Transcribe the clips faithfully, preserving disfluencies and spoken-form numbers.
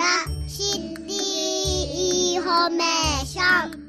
シティインフォメーション。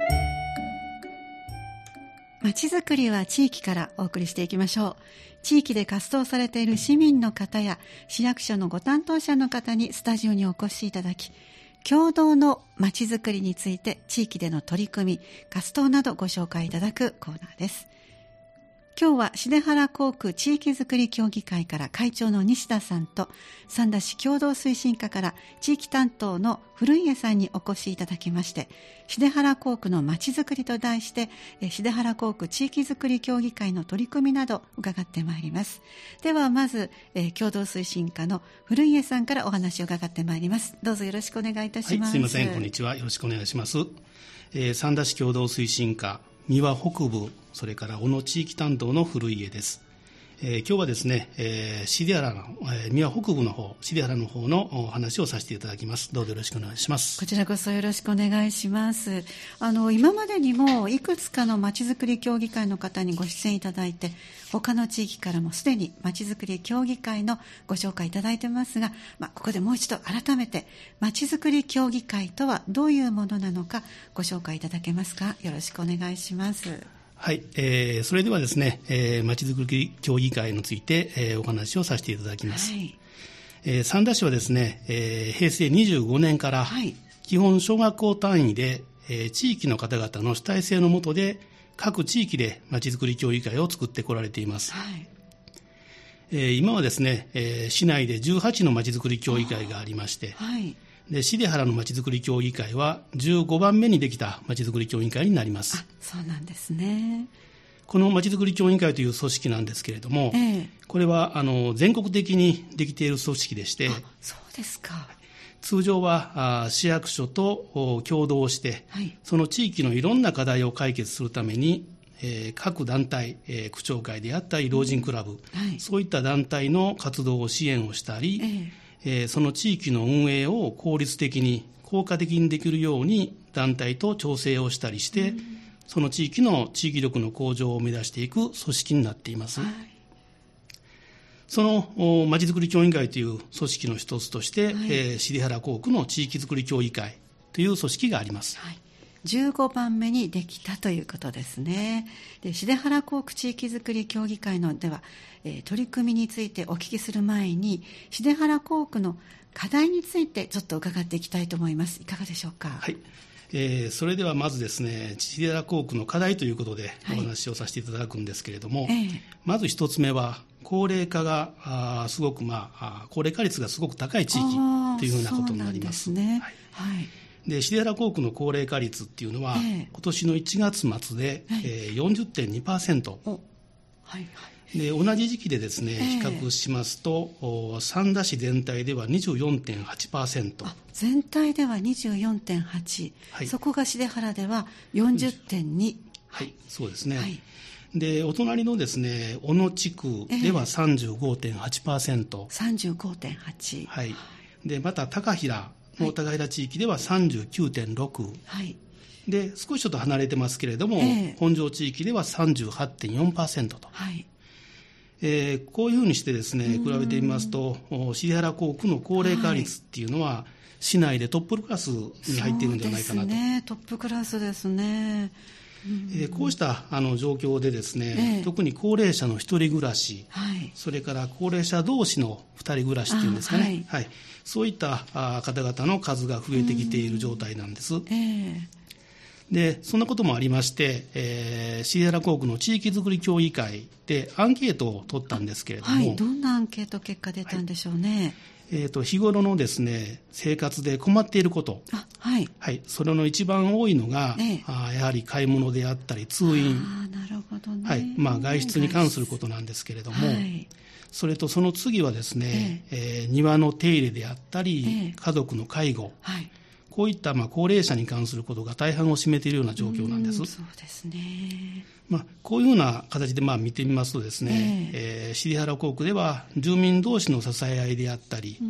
まちづくりは地域からお送りしていきましょう。地域で活動されている市民の方や市役所のご担当者の方にスタジオにお越しいただき、共同のまちづくりについて地域での取り組み、活動などご紹介いただくコーナーです。今日は重原校区地域づくり協議会から会長の西田さんと、三田市共同推進課から地域担当の古家さんにお越しいただきまして、重原校区のまちづくりと題して重原校区地域づくり協議会の取り組みなど伺ってまいります。ではまず、えー、共同推進課の古家さんからお話を伺ってまいります。どうぞよろしくお願いいたします。 はい、すいません、こんにちは、よろしくお願いします。えー、三田市共同推進課三輪北部、それから小野地域担当の古家です。えー、今日はですね、えー、重原の、えー、三輪北部の方、重原の方のお話をさせていただきます。どうぞよろしくお願いします。 こちらこそよろしくお願いします。あの今までにもいくつかのまちづくり協議会の方にご出演いただいて、他の地域からもすでにまちづくり協議会のご紹介いただいてますが、まあ、ここでもう一度改めてまちづくり協議会とはどういうものなのかご紹介いただけますか。よろしくお願いします。 はい、えー、それではですね、えー、まちづくり協議会について、えー、お話をさせていただきます。はい、えー、三田市はですね、えー、へいせいにじゅうごねんから基本小学校単位で、えー、地域の方々の主体性の下で各地域でまちづくり協議会を作ってこられています。はい、えー、今はですね、えー、市内でじゅうはちのまちづくり協議会がありまして、はい、で重原のまちづくり協議会はじゅうごばんめにできたまちづくり協議会になります。 あ、そうなんですね。 このまちづくり協議会という組織なんですけれども、えー、これはあの全国的にできている組織でして、 あ、そうですか。 通常はあ市役所と共同して、はい、その地域のいろんな課題を解決するために、えー、各団体、えー、区長会であったり老人クラブ、うん、はい、そういった団体の活動を支援をしたり、えーえー、その地域の運営を効率的に効果的にできるように団体と調整をしたりして、うん、その地域の地域力の向上を目指していく組織になっています。はい、そのまちづくり協議会という組織の一つとして、はい、えー、重原校区の地域づくり協議会という組織があります。はい、 じゅうごばんめにできたということですね。で、重原校区地域づくり協議会のでは、えー、取り組みについてお聞きする前に、重原校区の課題についてちょっと伺っていきたいと思います。いかがでしょうか。 はい、えー、それではまずですね、重原校区の課題ということでお話をさせていただくんですけれども、はい、えー、まず一つ目は高齢化があすごく、まあ、高齢化率がすごく高い地域というふうなことになります。 そうなんですね。はいはい、 で重原校区の高齢化率っていうのは、えー、今年のいちがつ末で、はい、えー、よんじゅってんにパーセント、はいはい、で同じ時期でですね、えー、比較しますと三田市全体では にじゅうよんてんはちパーセント、 あ、全体では にじゅうよんてんはち、はい、そこが重原では よんじゅってんに、 はい、そうですね。はい、でお隣のですね小野地区では さんじゅうごてんはちパーセント、 えー、さんじゅうごてんはち、 はい、でまた高平の高平地域では さんじゅうきゅうてんろく、はい、で少しちょっと離れてますけれども、えー、本庄地域では さんじゅうはちてんよんパーセント と、はい、えー、こういうふうにしてですね比べてみますと重原校区の高齢化率っていうのは、はい、市内でトップクラスに入っているんではないかなと。 そうですね、トップクラスですね。 えー、こうしたあの状況でですね、えー、特に高齢者の一人暮らし、はい、それから高齢者同士の二人暮らしっていうんですかね、はいはい、そういったあ方々の数が増えてきている状態なんです。えー、でそんなこともありまして、えー、重原校区の地域づくり協議会でアンケートを取ったんですけれども、はい、 どんなアンケート結果出たんでしょうね。 はい、えー、と日頃のですね生活で困っていること、あ、はいはい、それの一番多いのが、ええ、あやはり買い物であったり通院、 あ、なるほどね、 はい、まあ、外出に関することなんですけれども、はい、それとその次はですね、えええー、庭の手入れであったり、ええ、家族の介護、はい、こういったまあ高齢者に関することが大半を占めているような状況なんです。 うん、そうですね。 まあ、こういうような形でまあ見てみますとですね、えーえー、尻原校区では住民同士の支え合いであったり、うん、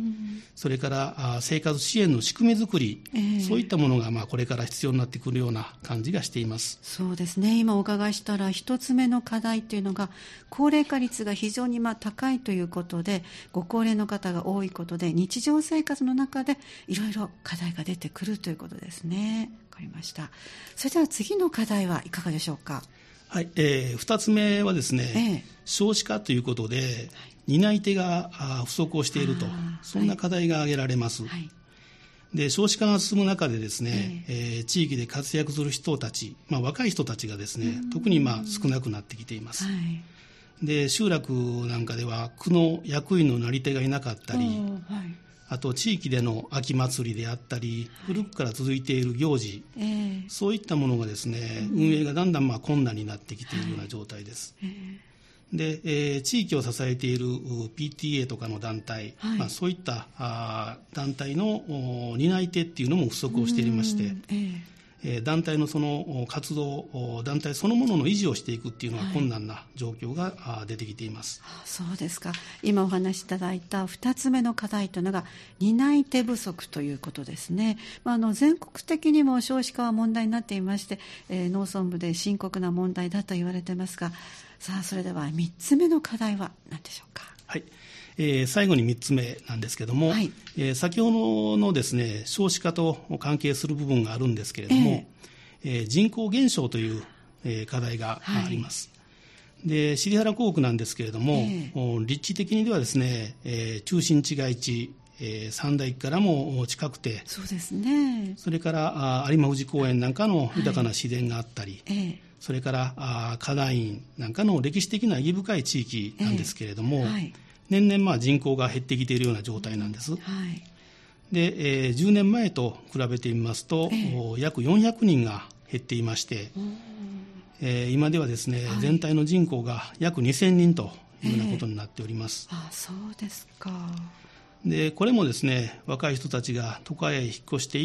それからあ生活支援の仕組み作り、えー、そういったものがまあこれから必要になってくるような感じがしています。 そうですね。今お伺いしたら一つ目の課題というのが高齢化率が非常にまあ高いということで、ご高齢の方が多いことで日常生活の中でいろいろ課題が出てくるということですね。わかりました。それでは次の課題はいかがでしょうか。 はい、えー、ふたつめはですね、ええ、少子化ということで、はい、担い手が不足をしていると、そんな課題が挙げられます。はい、で少子化が進む中でですね、えええー、地域で活躍する人たち、まあ、若い人たちがですね、特にまあ少なくなってきています。はい、で集落なんかでは区の役員のなり手がいなかったり、あと地域での秋祭りであったり、古くから続いている行事、はい、えー、そういったものがですね、うん、運営がだんだんまあ困難になってきているような状態です。はい、えー、で、えー、地域を支えている ピーティーエー とかの団体、はい、まあ、そういったあ団体の担い手っていうのも不足をしていまして、えー団体のその活動、団体そのものの維持をしていくっていうのは困難な状況が出てきています。 はい、そうですか。今お話しいただいたふたつめの課題というのが担い手不足ということですね。まあ、あの全国的にも少子化は問題になっていまして、えー、農村部で深刻な問題だと言われていますが、さあそれではみっつめの課題は何でしょうか。 はい、えー、最後にみっつめなんですけども、はい、えー、先ほどのですね少子化と関係する部分があるんですけれども、えーえー、人口減少という、えー、課題があります。はい、で尻原校区なんですけれども、えー、立地的にではですね、えー、中心地街地、えー、三大駅からも近くて、 そうですね、 それから有馬富士公園なんかの豊かな自然があったり、はい、えー、それから花壇院なんかの歴史的な意義深い地域なんですけれども、えーはい、年々まあ人口が減ってきているような状態なんです。はい、で、えー、じゅうねんまえと比べてみますと、えー、約よんひゃくにんが減っていまして、えー、今ではですね、はい、全体の人口が約にせんにんというようなことになっております。 えー、あ、そうですか。 でこれもですね、若い人たちが都会へ引っ越していって、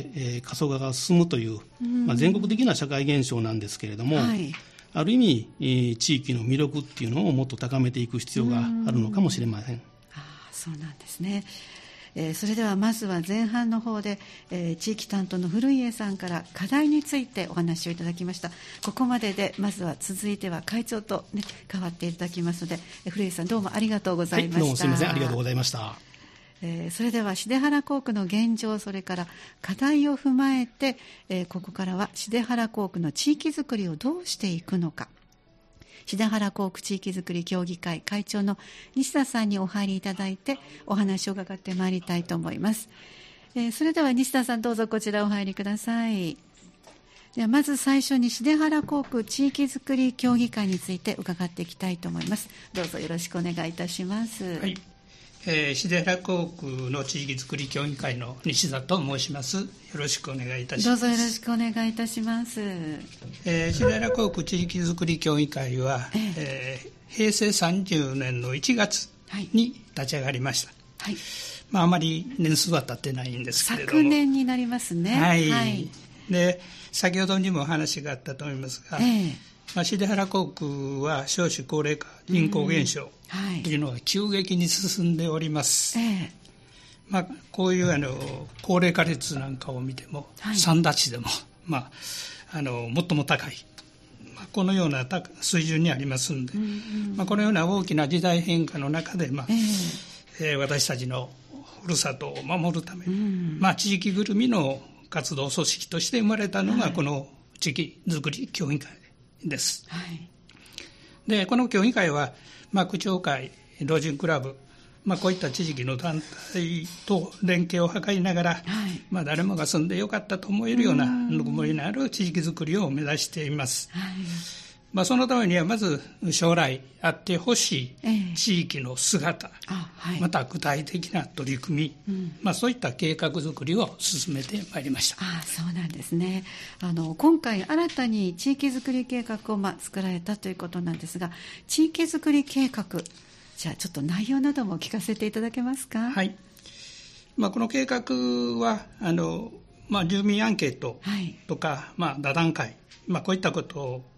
えー、過疎化が進むという、まあ、全国的な社会現象なんですけれども、はい、ある意味、えー、地域の魅力っていうのをもっと高めていく必要があるのかもしれません。 あ、そうなんですね。えー、それではまずは前半の方で、えー、地域担当の古家さんから課題についてお話をいただきました。ここまででまずは続いては会長と、ね、代わっていただきますので、えー、古家さんどうもありがとうございました。 はい、どうもすみません、ありがとうございました。 えー、それでは出原校区の現状、それから課題を踏まえて、えー、ここからは出原校区の地域づくりをどうしていくのか、出原校区地域づくり協議会会長の西田さんにお入りいただいてお話を伺ってまいりたいと思います。えー、それでは西田さん、どうぞこちらお入りください。ではまず最初に出原校区地域づくり協議会について伺っていきたいと思います。どうぞよろしくお願いいたします。 はい、えー、出原校区の地域づくり協議会の西田と申します。よろしくお願いいたします。 どうぞよろしくお願いいたします。 えー、出原校区地域づくり協議会は、えーえー、平成さんじゅうねんのいちがつに立ち上がりました。はい、まあ、あまり年数は経ってないんですけれども、 昨年になりますね。 はい、はい、で先ほどにもお話があったと思いますが、えーまあ、出原校区は少子高齢化、人口減少というのが急激に進んでおります。はい、えーまあ、こういうあの高齢化率なんかを見ても、はい、三田市でも、まあ、あの最も高い、まあ、このような水準にありますので、うんうんまあ、このような大きな時代変化の中で、まあえーえー、私たちのふるさとを守るために、うんまあ、地域ぐるみの活動組織として生まれたのが、はい、この地域づくり協議会です。はい、でこの協議会は、まあ、区長会、老人クラブ、まあ、こういった地域の団体と連携を図りながら、はいまあ、誰もが住んでよかったと思えるようなぬくもりのある地域づくりを目指しています。はいまあ、そのためにはまず将来あってほしい地域の姿、えーはい、また具体的な取り組み、うんまあ、そういった計画づくりを進めてまいりました。 あそうなんですね。あの今回新たに地域づくり計画を、まあ、作られたということなんですが、地域づくり計画、じゃあちょっと内容なども聞かせていただけますか。 はい、まあ、この計画はあの、まあ、住民アンケートとか、はいまあ、座談会、まあ、こういったことを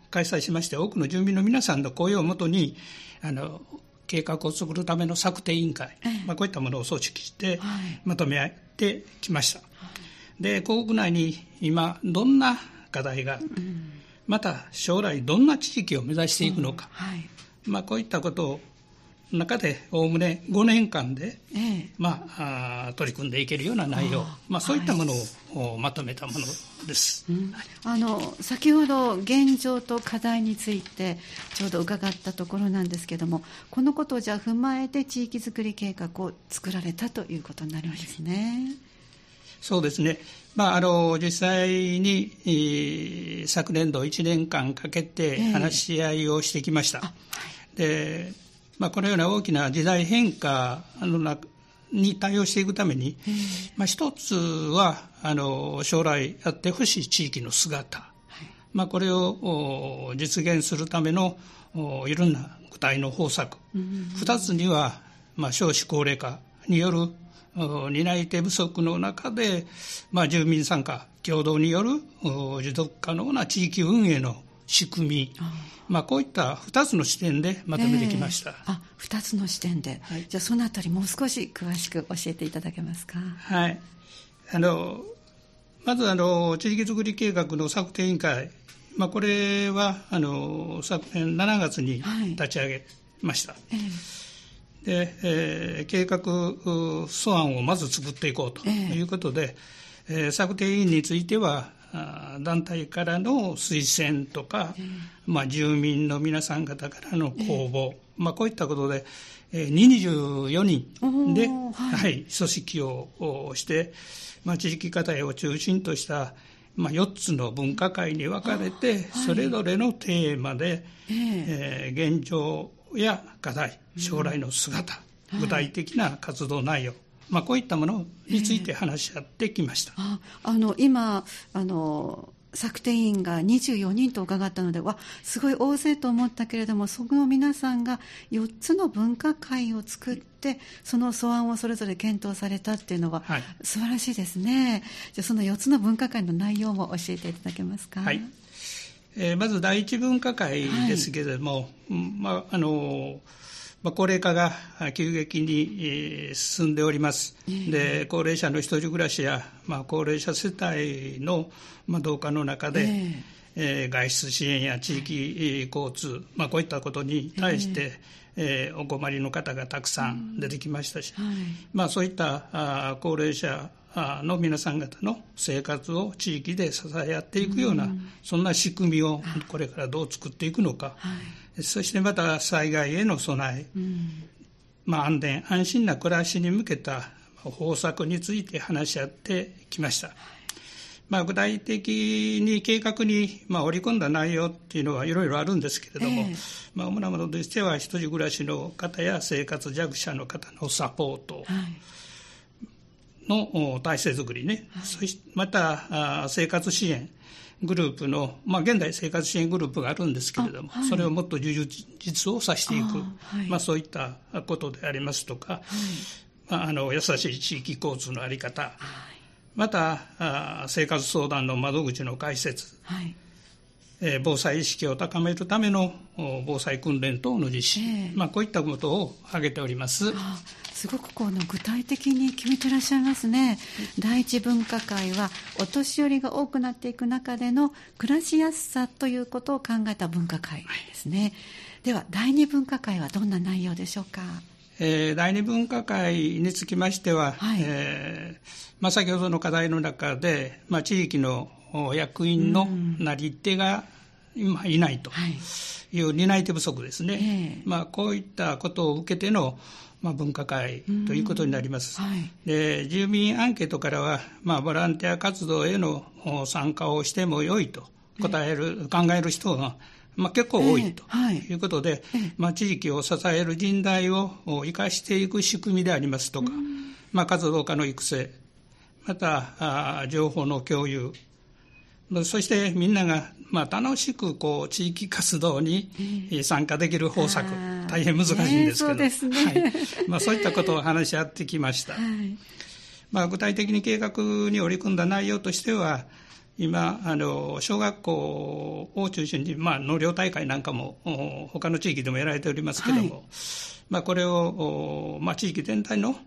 開催しまして、多くの住民の皆さんの声をもとにあの計画を作るための策定委員会、ええまあ、こういったものを組織してまとめてきました、はい、で皇国内に今どんな課題が、うん、また将来どんな地域を目指していくのか、うんはいまあ、こういったことを中でおおむねごねんかんで、ええまあ、あ取り組んでいけるような内容、まあ、そういったものを、はい、まとめたものです、うん、 あの先ほど現状と課題についてちょうど伺ったところなんですけれども、このことをじゃあ踏まえて地域づくり計画を作られたということになるわけですね。 そうですね、まあ、あの実際に、えー、昨年度いちねんかんかけて話し合いをしてきました、えーはい、でまあ、このような大きな時代変化の中に対応していくために、まあ、一つはあの将来あってほしい地域の姿、はいまあ、これを実現するためのいろんな具体の方策、二つには、まあ、少子高齢化による担い手不足の中で、まあ、住民参加共同による持続可能な地域運営の仕組み、まあ、こういったふたつの視点でまとめてきました、えー、 あふたつの視点で、はい、じゃあそのあたりもう少し詳しく教えていただけますか。 はい、あのまずあの地域づくり計画の策定委員会、まあ、これはあの昨年しがつに立ち上げました、はいえーでえー、計画素案をまず作っていこうということで、えーえー、策定委員については団体からの推薦とか、えーまあ、住民の皆さん方からの公募、えーまあ、こういったことで、えー、にじゅうよにんで、はいはい、組織をして、まあ、地域課題を中心とした、まあ、よっつの分科会に分かれて、はい、それぞれのテーマで、えーえー、現状や課題、将来の姿、うん、具体的な活動内容、まあ、こういったものについて話し合ってきました、 えー、ああの今あの策定委員がにじゅうよにんと伺ったので、わすごい大勢と思ったけれども、その皆さんがよっつの分科会を作ってその素案をそれぞれ検討されたっていうのは、はい、素晴らしいですね。じゃあそのよっつの分科会の内容も教えていただけますか。 はい、えー、まず第一分科会ですけれども、はいまああのまあ、高齢化が急激に進んでおります、えー、で高齢者の一人暮らしや、まあ、高齢者世帯の増加の中で、えーえー、外出支援や地域交通、まあ、こういったことに対して、えーえー、お困りの方がたくさん出てきましたし、うんはいまあ、そういったあ高齢者の皆さん方の生活を地域で支え合っていくような、うん、そんな仕組みをこれからどう作っていくのか、はい、そしてまた災害への備え、うんまあ、安全安心な暮らしに向けた方策について話し合ってきました、はいまあ、具体的に計画に、まあ、織り込んだ内容っていうのはいろいろあるんですけれども、えーまあ、主なものとしては一人暮らしの方や生活弱者の方のサポート、はいの体制づくりね、はい、そしてまた生活支援グループの、まあ、現在生活支援グループがあるんですけれども、はい、それをもっと充実をさせていく、はいまあ、そういったことでありますとか、はいまあ、あの優しい地域交通の在り方、はい、また生活相談の窓口の開設、はいえー、防災意識を高めるための防災訓練等の実施、えーまあ、こういったことを挙げております。 あすごくこの具体的に決めてらっしゃいますね。第一分科会はお年寄りが多くなっていく中での暮らしやすさということを考えた分科会ですね、はい、では第二分科会はどんな内容でしょうか。 えー、第二分科会につきましては、はいえーまあ、先ほどの課題の中で、まあ、地域の役員のなり手が今いないという担い手不足ですね、えーまあ、こういったことを受けてのまあ、分科会ということになります、はい、で住民アンケートからは、まあ、ボランティア活動への参加をしてもよいと答える、えー、考える人が、まあ、結構多いということで、えーはいまあ、地域を支える人材を生かしていく仕組みでありますとか、まあ、活動家の育成また情報の共有そしてみんながまあ楽しくこう地域活動に参加できる方策、大変難しいんですけど、そうですねはいまあ、そういったことを話し合ってきました、はいまあ、具体的に計画に織り込んだ内容としては今あの小学校を中心に、まあ、納涼大会なんかも他の地域でもやられておりますけども、はい、まあ、これを、まあ、地域全体の、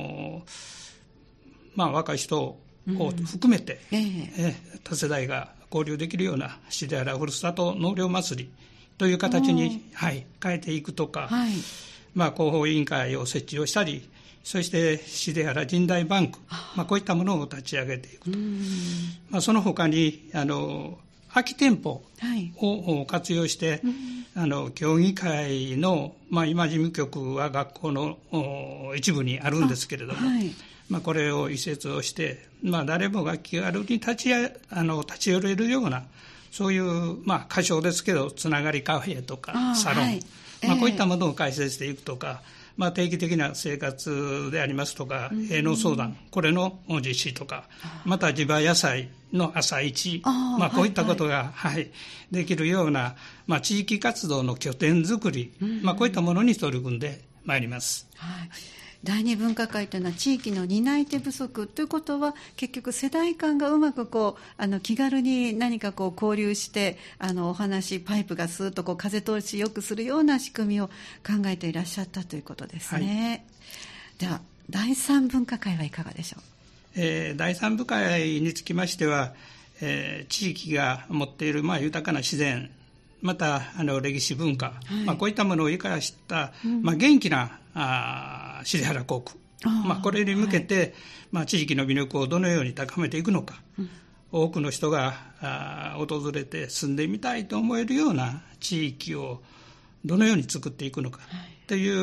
まあ、若い人を含めて、うん、えー、多世代が交流できるようなシ原ふるさと納涼祭りという形に、はい、変えていくとか、はい、まあ、広報委員会を設置をしたり、そしてシ原神代バンク、まあ、こういったものを立ち上げていくと、まあ、その他にあの空き店舗を活用して、はい、あの協議会の、まあ、今事務局は学校の一部にあるんですけれども、はい、まあ、これを移設をして、まあ、誰もが気軽に立ちやあの立ち寄れるようなそういう、まあ、仮称ですけどつながりカフェとかサロン、はい、まあ、こういったものを開設していくとか、まあ、定期的な生活でありますとか、営農相談、これの実施とか、また地場野菜の朝市、あ、まあ、こういったことが、はいはい、できるような、まあ、地域活動の拠点づくり、まあ、こういったものに取り組んでまいります。 はい、第二分科会というのは地域の担い手不足ということは、結局世代間がうまくこうあの気軽に何かこう交流してあのお話パイプがスーッとこう風通しよくするような仕組みを考えていらっしゃったということですね。はい、では第三分科会はいかがでしょう。 えー、第三分科会につきましては、えー、地域が持っている、まあ、豊かな自然、またあの歴史文化、はい、まあ、こういったものを生かした、うん、まあ、元気なあシ原校区、まあ、これに向けて、はい、まあ、地域の魅力をどのように高めていくのか、うん、多くの人があ訪れて住んでみたいと思えるような地域をどのように作っていくのかという、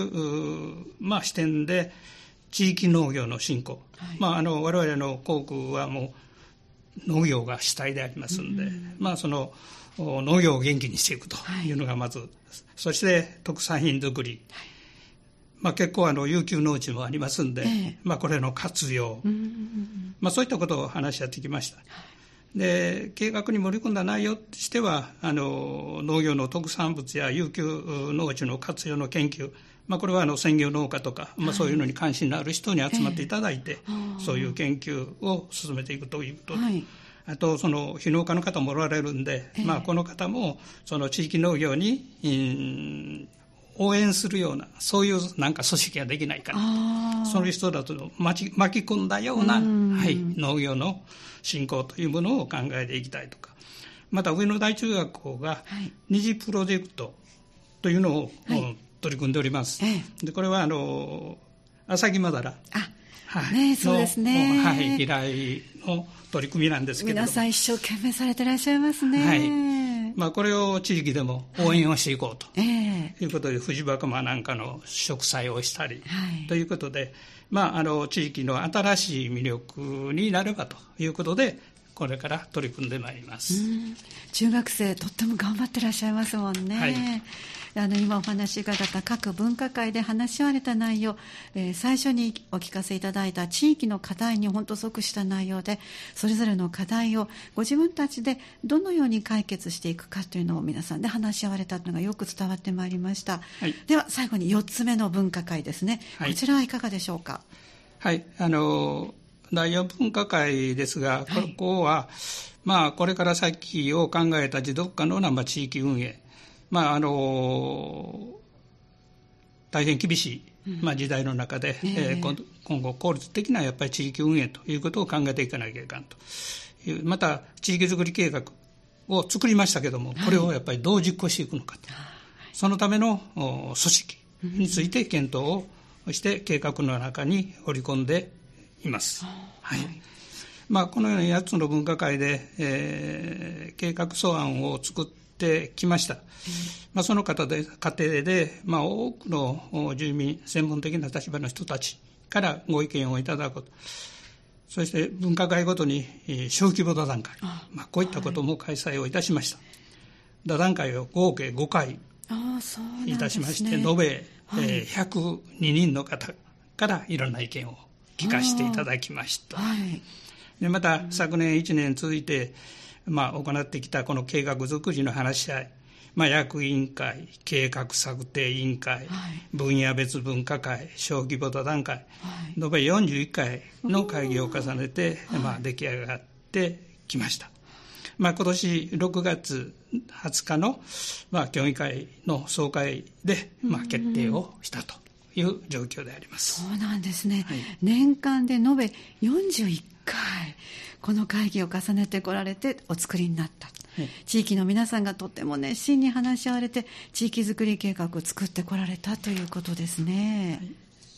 はい、まあ、視点で地域農業の振興、はい、まあ、あの我々の校区はもう農業が主体でありますので、うん、まあ、その農業を元気にしていくというのがまず、はい、そして特産品作り、はい、まあ、結構あの有給農地もありますんで、えーまあ、これの活用、うんうんうん、まあ、そういったことを話し合ってきました。はい、で計画に盛り込んだ内容としては、あの農業の特産物や有給農地の活用の研究、まあ、これはあの専業農家とか、まあ、そういうのに関心のある人に集まっていただいて、えー、そういう研究を進めていくということで、はい、あとその非農家の方もおられるんで、えーまあ、この方もその地域農業に、うん、応援するようなそういうなんか組織ができないかなと、そういう人だと巻き、巻き込んだような、はい、農業の振興というものを考えていきたいとか、また上野大中学校が二次プロジェクトというのを、はい、取り組んでおります。ええ、でこれはあのアサギマダラ、 あ、はい、ね、そうですね、 はい、依頼の取り組みなんですけど、 皆さん一生懸命されていらっしゃいますね。はい、 まあ、これを地域でも応援をしていこうと、はい、えー、いうことで藤若間なんかの植栽をしたり、はい、ということで、まあ、あの地域の新しい魅力になればということでこれから取り組んでまいります。うん、 中学生とっても頑張ってらっしゃいますもんね。はい、あの今お話があった各分科会で話し合われた内容、えー、最初にお聞かせいただいた地域の課題に本当即した内容で、それぞれの課題をご自分たちでどのように解決していくかというのを皆さんで話し合われたのがよく伝わってまいりました。はい、では最後によっつめの分科会ですね。はい、こちらはいかがでしょうか。 はい、あのだいよん分科会ですが、はい、ここは、まあ、これから先を考えた持続可能な、まあ、地域運営、まあ、あの大変厳しい、まあ、時代の中で、うんえー、今, 今後効率的なやっぱり地域運営ということを考えていかなきゃいけないという、また地域づくり計画を作りましたけども、これをやっぱりどう実行していくのかと、はい、そのための組織について検討をして計画の中に織り込んでいます。はい、まあ、このようにやっつの分科会で、えー、計画草案を作ってきました。まあ、その過程で、過程でまあ、多くの住民、専門的な立場の人たちからご意見をいただくこと、そして分科会ごとに小規模座談会、まあ、こういったことも開催をいたしました。はい、座談会を合計ごかいいたしまして、延べ、はい、えー、ひゃくににんの方からいろんな意見を聞かせていただきました。はい、でまた昨年いちねん続いて、まあ、行ってきたこの計画作りの話し合い、まあ、役員会、計画策定委員会、はい、分野別分科会、小規模座談会、はい、延べよんじゅういっかいの会議を重ねて、まあ、出来上がってきました。 まあ、今年ろくがつはつかの、まあ、協議会の総会で、まあ、決定をしたという状況であります。 そうなんですね、 はい、 年間で延べよんじゅういっかいこの会議を重ねてこられてお作りになった、はい、地域の皆さんがとっても熱心に話し合われて地域づくり計画を作ってこられたということですね。はい、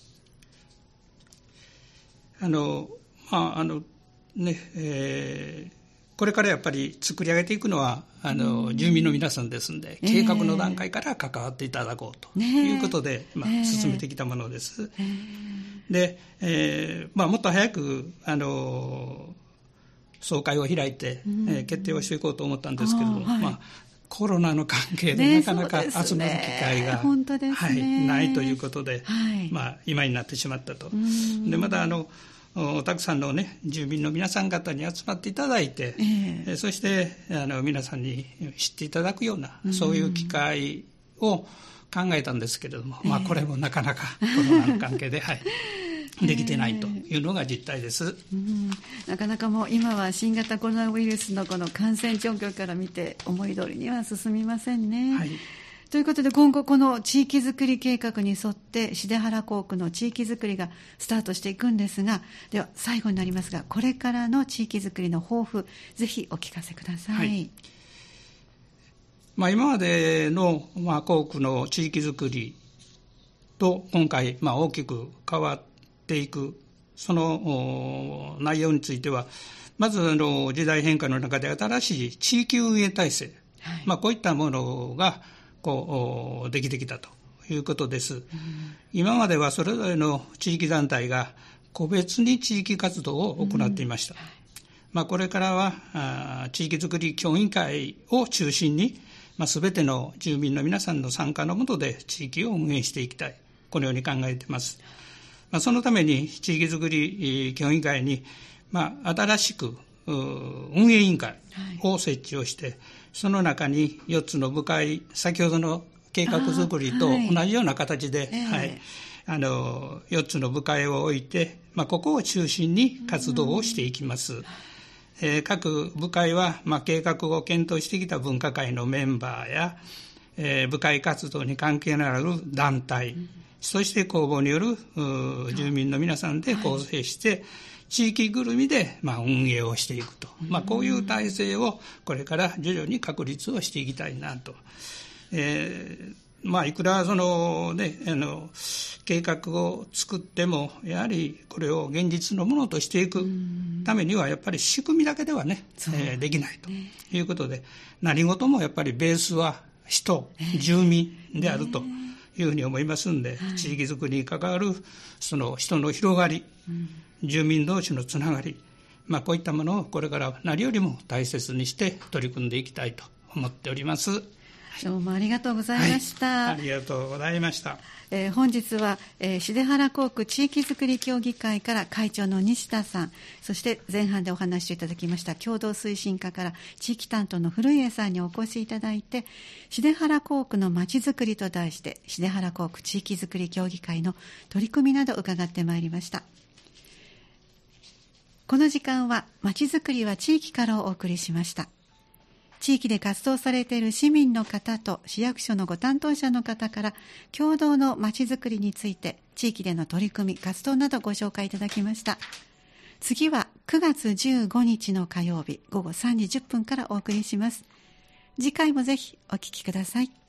あのまああのねえーこれからやっぱり作り上げていくのはあの住民の皆さんですので、えー、計画の段階から関わっていただこうということで、ねまあ、進めてきたものです。えー、で、えーまあ、もっと早くあの総会を開いて、うんえー、決定をしていこうと思ったんですけれども、はいまあ、コロナの関係でなかなか集まる機会が、 ねねはい、ないということで、はいまあ、今になってしまったと。でまたあのたくさんの、ね、住民の皆さん方に集まっていただいて、えー、そしてあの皆さんに知っていただくような、うん、そういう機会を考えたんですけれども、えーまあ、これもなかなかコロナの関係で、はい、できてないというのが実態です、 うん、なかなかもう今は新型コロナウイルスのこの感染状況から見て思い通りには進みませんね。はいということで今後この地域づくり計画に沿ってしではら工区の地域づくりがスタートしていくんですが、では最後になりますがこれからの地域づくりの抱負ぜひお聞かせください。はいまあ、今までの、まあ、工区の地域づくりと今回、まあ、大きく変わっていくその内容についてはまずあの時代変化の中で新しい地域運営体制、はいまあ、こういったものがこうできてきたということです、うん、今まではそれぞれの地域団体が個別に地域活動を行っていました、うんまあ、これからはあ地域づくり協議会を中心に、まあ、全ての住民の皆さんの参加の下で地域を運営していきたいこのように考えています、まあ、そのために地域づくり協議会に、まあ、新しく運営委員会を設置をして、はいその中によっつの部会先ほどの計画作りと同じような形で、はいはい、あのよっつの部会を置いて、まあ、ここを中心に活動をしていきます、えー、各部会は、まあ、計画を検討してきた分科会のメンバーや、えー、部会活動に関係のある団体、うん、そして公募による住民の皆さんで構成して、はい地域ぐるみで、まあ、運営をしていくと、まあ、こういう体制をこれから徐々に確立をしていきたいなと、えーまあ、いくらその、ね、あの計画を作ってもやはりこれを現実のものとしていくためにはやっぱり仕組みだけではね、えー、できないということで何事もやっぱりベースは人、住民であるというふうに思いますんで、地域づくりに関わるその人の広がり、住民同士のつながり、まあ、こういったものをこれから何よりも大切にして取り組んでいきたいと思っております。 どうもありがとうございました、 はい、ありがとうございました、 えー、本日は、えー、しではら工区地域づくり協議会から会長の西田さんそして前半でお話しいただきました共同推進課から地域担当の古家さんにお越しいただいてしではら工区のまちづくりと題してしではら工区地域づくり協議会の取り組みなど伺ってまいりました。この時間はまちづくりは地域からお送りしました。地域で活動されている市民の方と市役所のご担当者の方から共同のまちづくりについて地域での取り組み活動などご紹介いただきました。次はくがつじゅうごにちの火曜日ごごさんじじゅっぷんからお送りします。次回もぜひお聞きください。